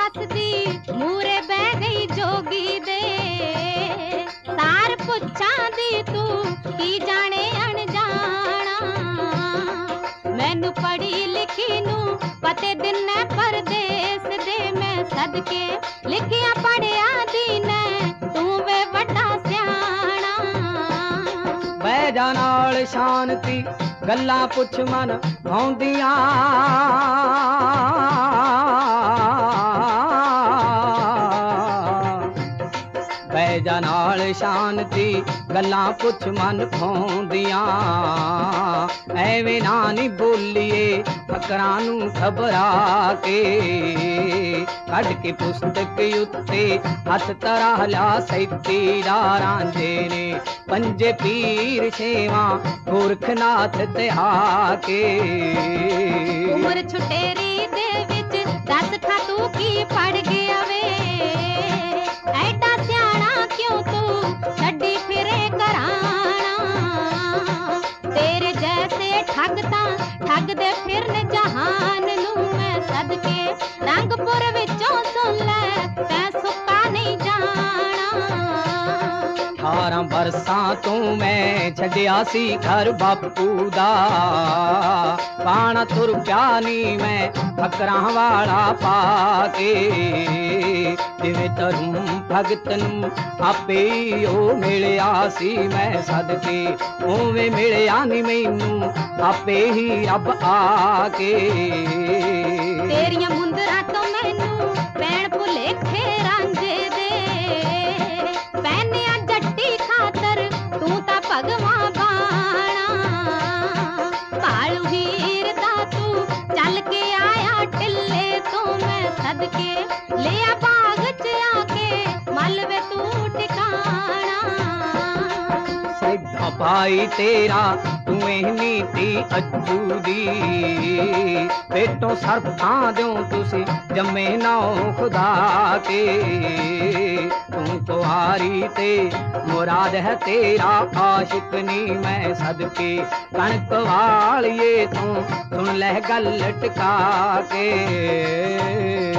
हसदी मूरे बह गई जोगी दे। सार पुछां दी तू की जाने अनजाना, मैनू पढ़ी लिखी नू पते दिन परदेस दे। मैं सदके लिखिया पढ़िया दीने तू वे वड्डा सियाणा। बह जा नाल शांति गल्लां पुछ मन भाउंदियां, बह जा नाल शांति गल्लां पुछ मन भाउंदियां। ਐਵੇਂ ਨਾ ਨੀ ਬੋਲੀਏ ਫਕਰਾਂ ਨੂੰ ਖਬਰਾ ਕੇ, ਕੱਢ ਕੇ ਪੁਸਤਕ ਉੱਤੇ ਹੱਥ ਧਰਾ ਲਿਆ ਸੈਤੀ ਦਾ ਰਾਂਝੇ ਨੇ। ਪੰਜੇ ਪੀਰ ਛੇਵਾਂ ਗੋਰਖਨਾਥ ਤੇ ਆ ਕੇ। ਉਮਰ ਛੁਟੇਰੀ ਦੇ ਵਿੱਚ ਦੱਸ ਖਾ ਤੂੰ ਕੀ ਪੜ ਗਿਆ ਵੇ, ਐਡਾ ਸਿਆਣਾ ਕਿਉਂ ਤੂੰ ਛੱਡੀ ਫਿਰੇ ਘਰਾਣਾ। ਤੇਰੇ ਜੈਸੇ ਠੱਗ ਤਾਂ ਠੱਗਦੇ ਫਿਰਨ ਜਹਾਨ ਨੂੰ। ਮੈਂ ਸਦਕੇ ਰੰਗਪੁਰ ਵਿੱਚੋਂ ਸੁਣ ਲੈ ਤੈਂ ਸੁੱਕਾ ਨਹੀਂ ਜਾਣਾ। 18 ਬਰਸਾਂ ਤੋਂ ਮੈਂ ਛੱਡਿਆ ਸੀ ਘਰ ਬਾਪੂ ਦਾ, ਪਾਣਾ ਤੁਰ ਪਿਆ ਨੀ ਮੈਂ ਫਕਰਾਂ ਵਾਲਾ ਪਾ ਕੇ। ਜਿਵੇਂ ਧਰਮ ਭਗਤ ਨੂੰ ਆਪੇ ਹੀ ਉਹ ਮਿਲਿਆ ਸੀ ਮੈਂ ਸਦਕੇ, ਉਵੇਂ ਮਿਲਿਆ ਨੀ ਮੈਨੂੰ ਆਪੇ ਹੀ ਰੱਬ ਆ ਕੇ। ਤੇਰੀਆਂ ਮੁੰਦਰਾਂ ਤੋਂ ਮੈਨੂੰ ਪੈਣ ਭੁਲੇਖੇ ਰਾਂਝੇ ਦੇ, ਪੈਨਿਆ ਜੱਟੀ ਖਾਤਰ ਤੂੰ ਤਾਂ ਭਗਵਾਂ ਬਾਣਾ। ਭਾਲੂ ਹੀਰ ਦਾ ਤੂੰ ਚੱਲ ਕੇ ਆਇਆ ਢਿੱਲੇ ਤੋਂ। ਮੈਂ ਸਦਕੇ ਲਿਆ ਬਾਗ ਚ ਆ ਕੇ ਮਲਵੇ ਤੂੰ ਟਿਕਾਣਾ। ਸੈਦਾ ਭਾਈ ਤੇਰਾ ਤੂੰ ਇਹਨੀ ਤੀ ਅੱਜੂ ਦੀ, ਪੇਟੋਂ ਸਰਫਾਂ ਦਿਓ ਤੁਸੀਂ ਜੰਮੇ ਨਾਉ ਖੁਦਾ ਕੇ। ਤੂੰ ਕੁਆਰੀ ਤੇ ਮੁਰਾਦ ਹੈ ਤੇਰਾ ਆਸ਼ਿਕ ਨੀ ਮੈਂ ਸਦਕੇ, ਕਣਕ ਵਾਲੀਏ ਤੂੰ ਸੁਣ ਲੈ ਗੱਲ ਟਕਾ ਕੇ।